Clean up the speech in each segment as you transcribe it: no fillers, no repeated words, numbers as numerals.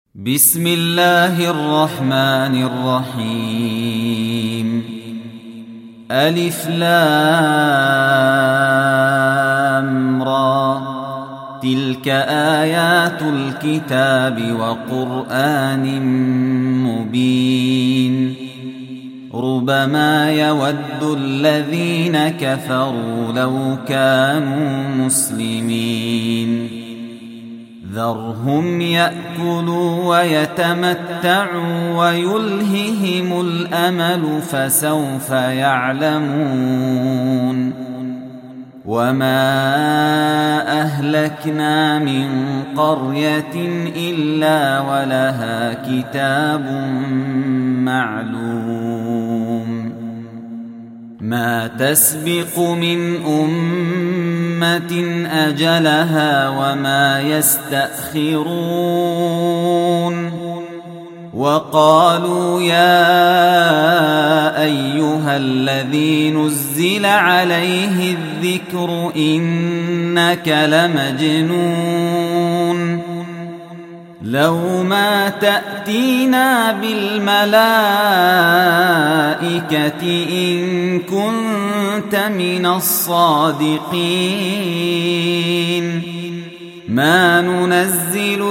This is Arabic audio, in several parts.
بسم الله الرحمن الرحيم. ألف لام را، تلك آيات الكتاب وقرآن مبين. ربما يود الذين كفروا لو كانوا مسلمين. ذرهم يأكلوا ويتمتعوا ويلههم الأمل فسوف يعلمون. وما أهلكنا من قرية إلا ولها كتاب معلوم. ما تسبق من أمة أجلها وما يستأخرون. وقالوا يا أيها الذي نزل عليه الذكر إنك لمجنون. لو ما تأتينا بالملائكة إن كنت من الصادقين. ما ننزل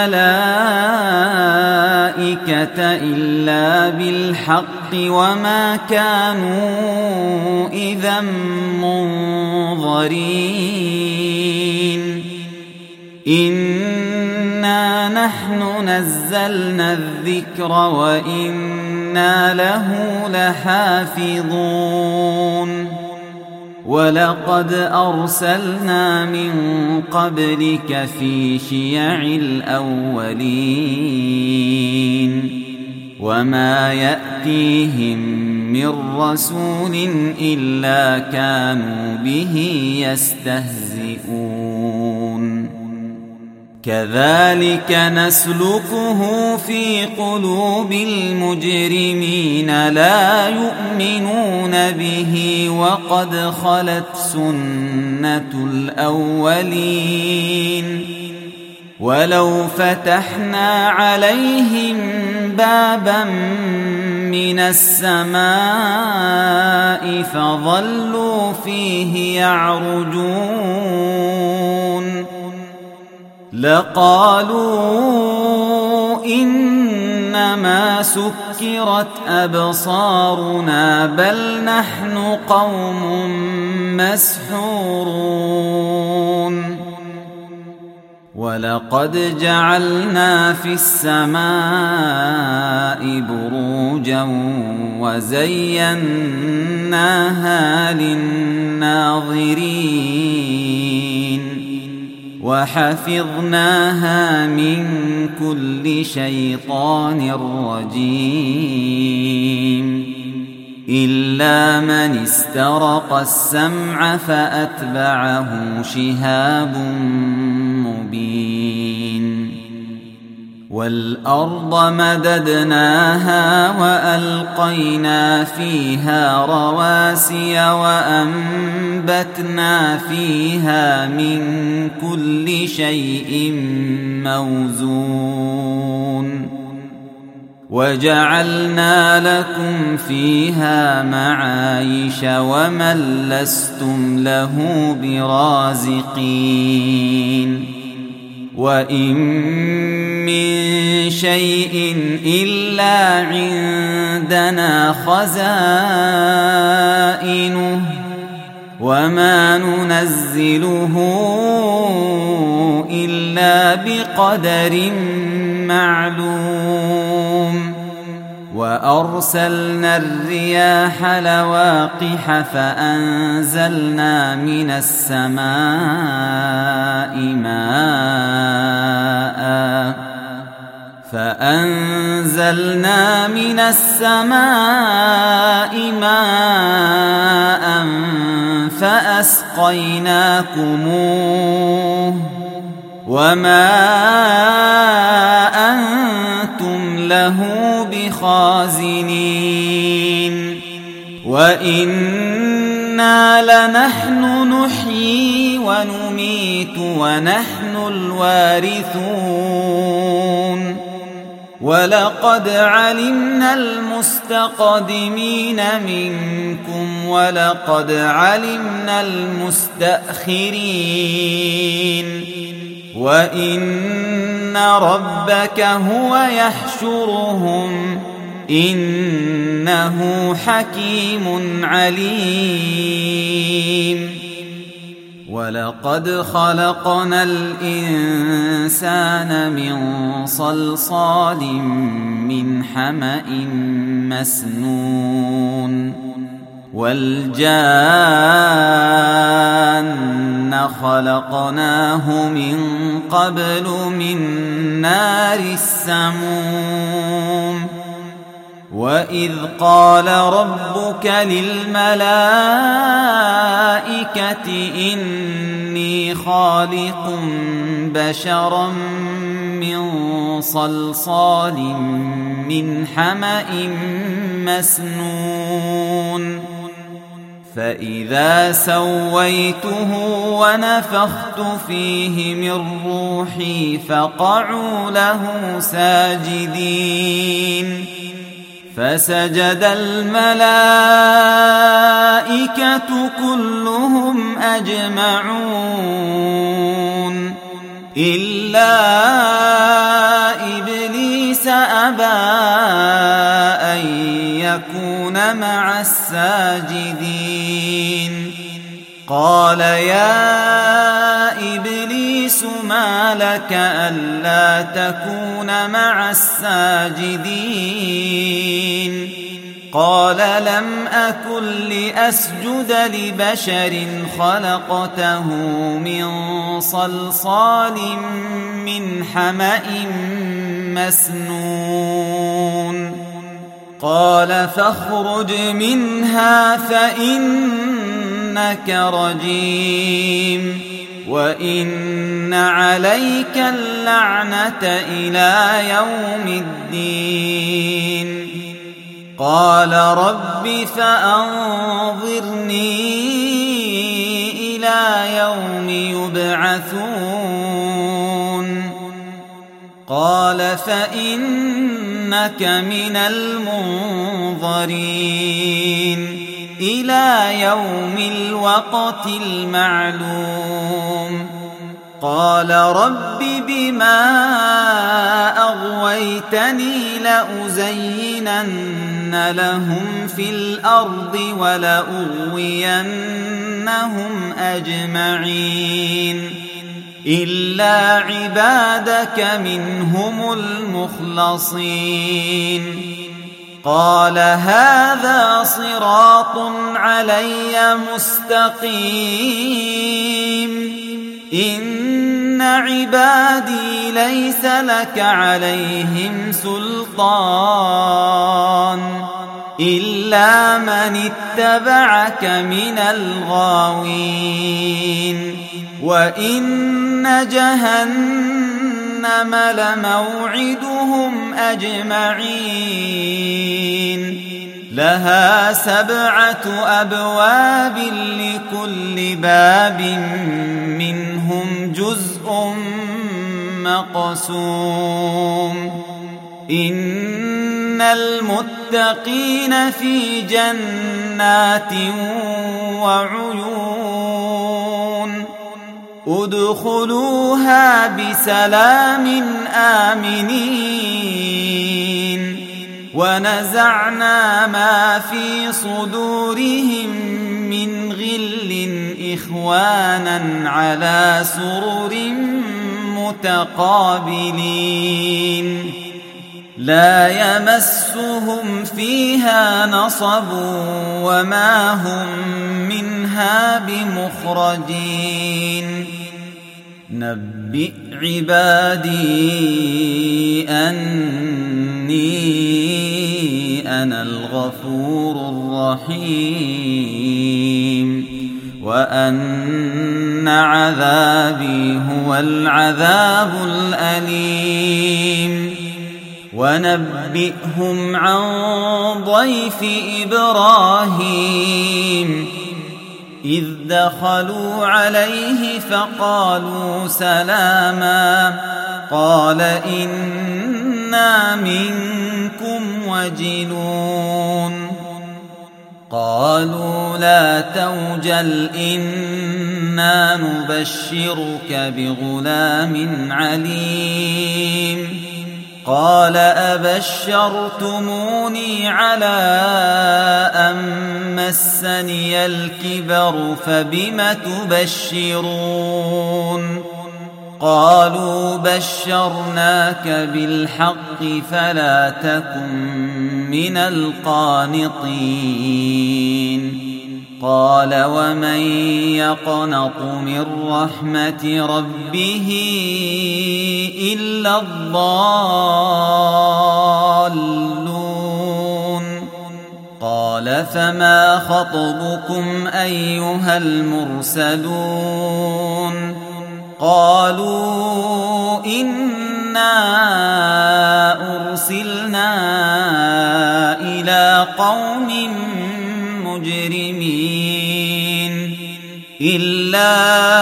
الملائكة إلا بالحق وما كانوا إذا منظرين. إنا نحن نزلنا الذكر وإنا له لحافظون. ولقد أرسلنا من قبلك في شيع الأولين. وما يأتيهم من رسول إلا كانوا به يستهزئون. كذلك نسلكه في قلوب المجرمين لا يؤمنون به وقد خلت سنة الأولين. ولو فتحنا عليهم بابا من السماء فظلوا فيه يعرجون لقالوا إنما سكرت أبصارنا بل نحن قوم مسحورون. ولقد جعلنا في السماء بروجا وزيناها للناظرين وحفظناها من كل شيطان رجيم. إلا من استرق السمع فأتبعه شهاب مبين. والأرض مددناها وألقينا فيها رواسي وأنبتنا فيها من كل شيء موزون. وجعلنا لكم فيها معايش ومن لستم له برازقين. وإن من شيء إلا عندنا خزائنه وما ننزله إلا بقدر معلوم. وأرسلنا الرياح لواقح فأنزلنا من السماء ماء فأسقيناكموه وما أنتم له بخازنين. وإنا لنحن نحيي ونميت ونحن الوارثون ولقد علمنا المستقدمين منكم ولقد علمنا المستأخرين وإن ربك هو يحشرهم إنه حكيم عليم ولقد خلقنا الإنسان من صلصال من حمأ مسنون والجان خلقناه من قبل من نار السموم وإذ قال ربك للملائكة إني خالق بشرا من صلصال من حمأ مسنون فإذا سويته ونفخت فيه من روحي فقعوا له ساجدين فسجد الملائكة كلهم أجمعون إلا إبليس أبى أن يكون مع الساجدين قال يا إبليس ما لك ألا تكون مع الساجدين قال لم أكن لأسجد لبشر خلقته من صلصال من حمأ مسنون قال فاخرج منها فإنك رجيم وإن عليك اللعنة إلى يوم الدين قال رب فأنظرني إلى يوم يبعثون قال فإنك من المنظرين إلى يوم الوقت المعلوم قال رب بما أغويتني لأزينن لهم في الأرض ولأغوينهم أجمعين إلا عبادك منهم المخلصين قال هذا صراط علي مستقيم إن عبادي ليس لك عليهم سلطان إلا من اتبعك من الغاوين وإن جهنم لموعدهم أجمعين لها 7 أبواب لكل باب منهم جزء مقسوم إن المتقين في جنات وعيون ادخلوها بسلام آمنين ونزعنا ما في صدورهم من غل إخوانا على سرر متقابلين لا يمسهم فيها نصب وما هم منها بمخرجين نبئ عبادي أني أنا الغفور الرحيم وأن عذابي هو العذاب الأليم ونبئهم عن ضيف إبراهيم إذ دخلوا عليه فقالوا سلاما قال إنا إنا منكم وجلون قالوا لا توجل إنا نبشرك بغلام عليم قال أبشرتموني على أن مسني الكبر فبم تبشرون قالوا بشرناك بالحق فلا تكن من القانطين قال ومن يقنط من رحمة ربه إلا الضالون قال فما خطبكم أيها المرسلون قالوا إنا أرسلنا إلى قوم مجرمين إلا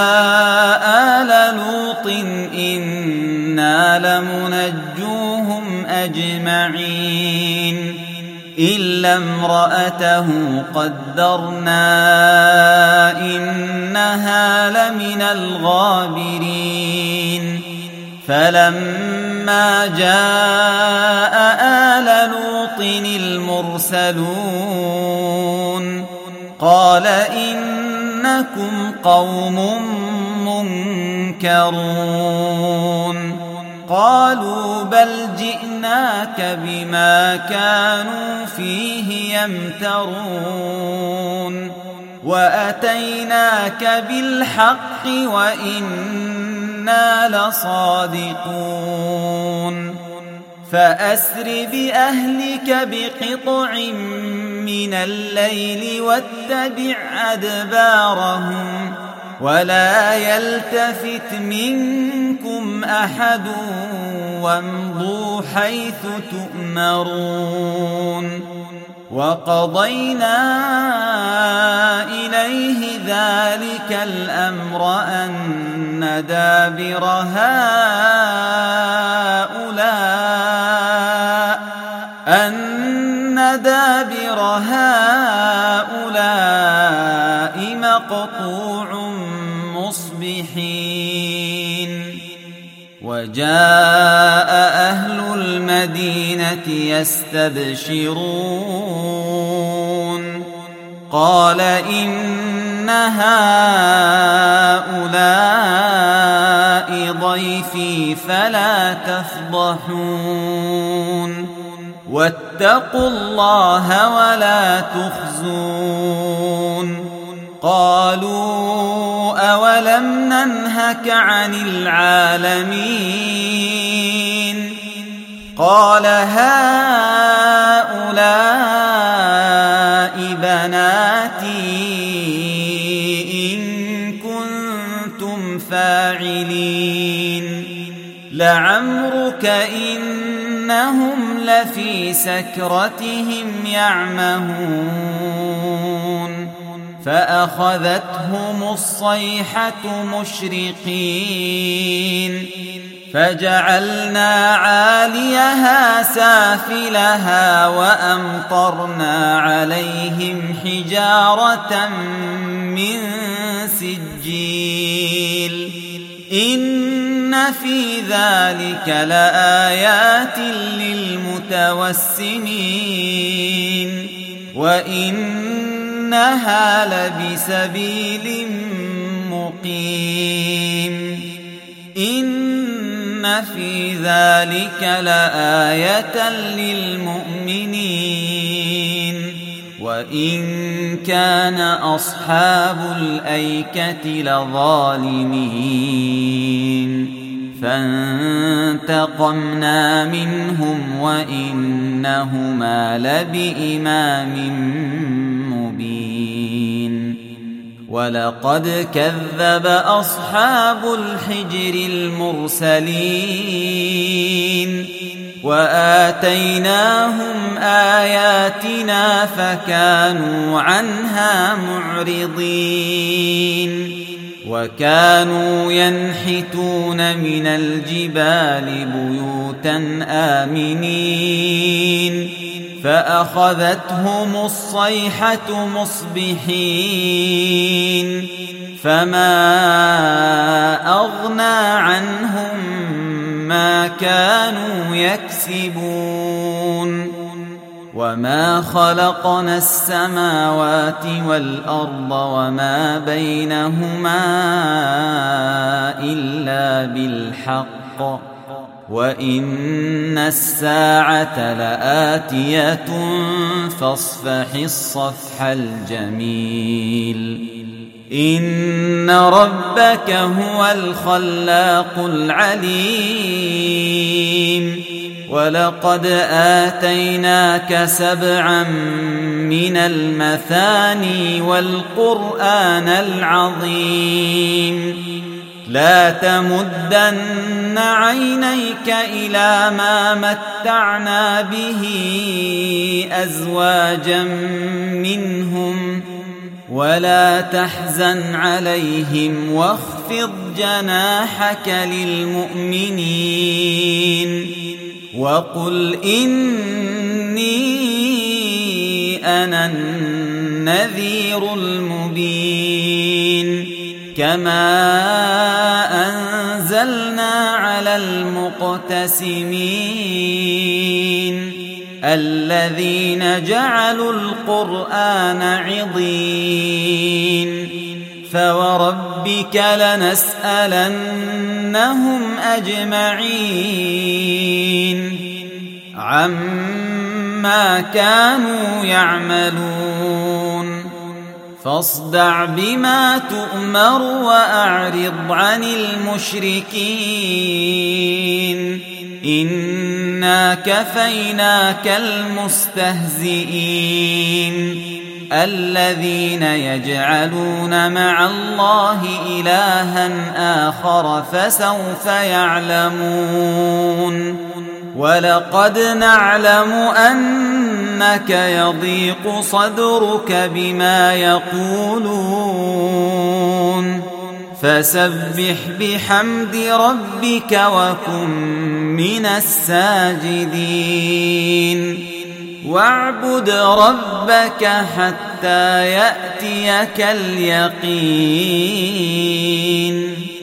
آل لوط إنا لمنجوهم أجمعين إلا امرأته قدرنا إنها لمن الغابرين فلما جاء آل لوط المرسلون قال إنكم قوم منكرون قالوا بل جئناك بما كانوا فيه يمترون وأتيناك بالحق وإنا لصادقون فأسر بأهلك بقطع من الليل واتبع أدبارهم ولا يلتفت منكم أحد وامضوا حيث تؤمرون وقضينا إليه ذلك الأمر أن دابر هؤلاء مقطوع مصبحين وجاء أهل المدينة يستبشرون قال إن هؤلاء ضيفي فلا تفضحون واتقوا الله ولا تخزون قالوا أولم ننهك عن العالمين قال هؤلاء بناتي إن كنتم فاعلين لعمرك إنهم لفي سكرتهم يعمهون فأخذتهم الصيحة مشرقين فجعلنا عاليها سافلها وأمطرنا عليهم حجارة من سجيل إن في ذلك لآيات للمتوسمين وإنها لبسبيل مقيم إن في ذلك لآية للمؤمنين وإن كان أصحاب الأيكة لظالمين فانتقمنا منهم وإنهما لبإمام مبين ولقد كذب أصحاب الحجر المرسلين وآتيناهم آياتنا فكانوا عنها معرضين وكانوا ينحتون من الجبال بيوتا آمنين فأخذتهم الصيحة مصبحين فما أغنى عنهم ما كانوا يكسبون وما خلقنا السماوات والأرض وما بينهما إلا بالحق وإن الساعة لآتية فاصفح الصفح الجميل إن ربك هو الخلاق العليم ولقد آتيناك 7 من المثاني والقرآن العظيم لا تمدن عينيك إلى ما متعنا به أزواجا منهم ولا تحزن عليهم واخفض جناحك للمؤمنين وقل إني أنا النذير المبين كما أنزلنا على المقتسمين الذين جعلوا القرآن عضين فوربك لنسألنهم أجمعين عما كانوا يعملون فاصدع بما تؤمر وأعرض عن المشركين إنا كفيناك المستهزئين الذين يجعلون مع الله إلها آخر فسوف يعلمون ولقد نعلم أنك يضيق صدرك بما يقولون فسبح بحمد ربك وكن من الساجدين واعبد ربك حتى يأتيك اليقين